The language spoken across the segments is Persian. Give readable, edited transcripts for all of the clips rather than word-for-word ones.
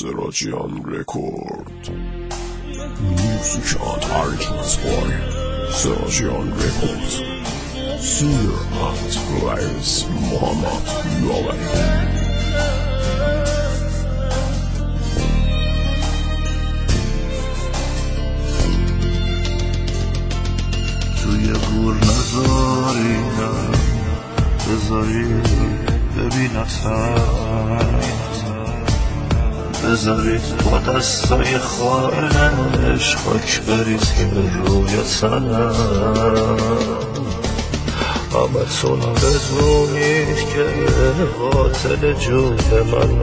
Serajian Record. Music on Argent's Boy. Serajian Record. Singer and players Muhammad Yaveri. توی گور نذاریم بذاری ببینتم، بذارید با دستای خواهش خاک بریزیم روی سنم. همتون بدونید که قاتل جون من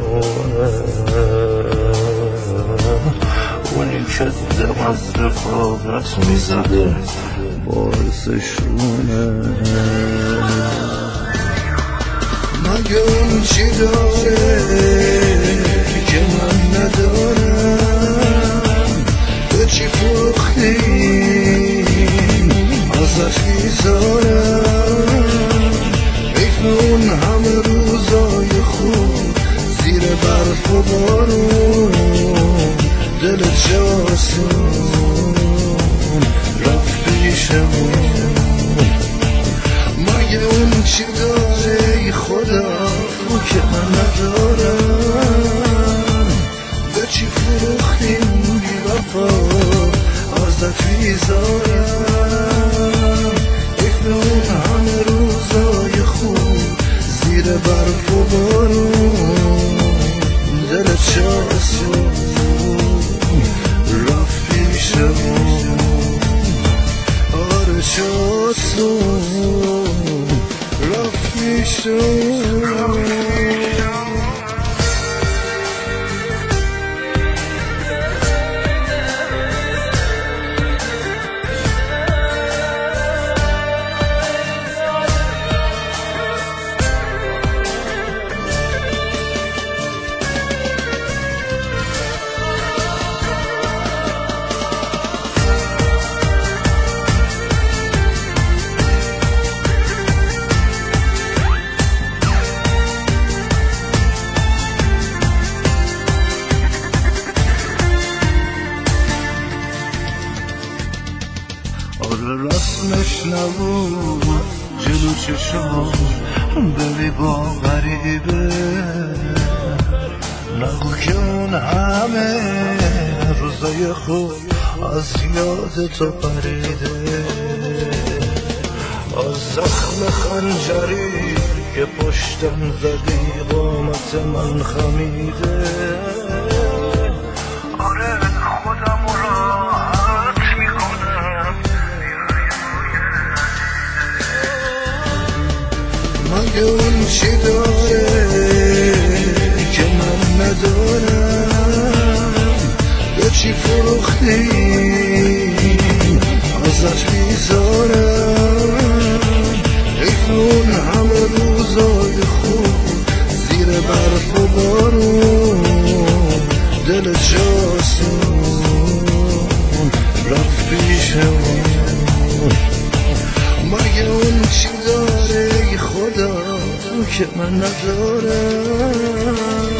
اونی که دم از رفاقت میزده باعثشونه. مگه اون چی داره که من ندارم؟ به چی فروختیم ازش بیزارم؟ حیف اون همه روزای خوب زیر برف و بارون، دلت چه آسون رفت پیشمون. مگه اون چی داره ای خدا که من ندارم؟ به چی فروختیم بی وفا ازت بیزارم؟ حیف اون همه روزای خوب زیر برف و بارون، دلت چه آسون رفت پیشمون. آره چه آسون رفت پیشمون. آره رسمش نبود جلو چشم بری با غریبه، نگو که اون همه روزای خوب از یاد تو پریده. از زخم خنجری که پشتم زدی قامت من خمیده. آره خودم راحت میکنم. مگه اون چی داره که من ندارم؟ به چی فروختیم ازش بیزارم؟ حیف اون همه روزای خوب زیر برف و بارون، دل چه آسون رفت پیشمون. مگه اون چی داره ای خدا که من ندارم؟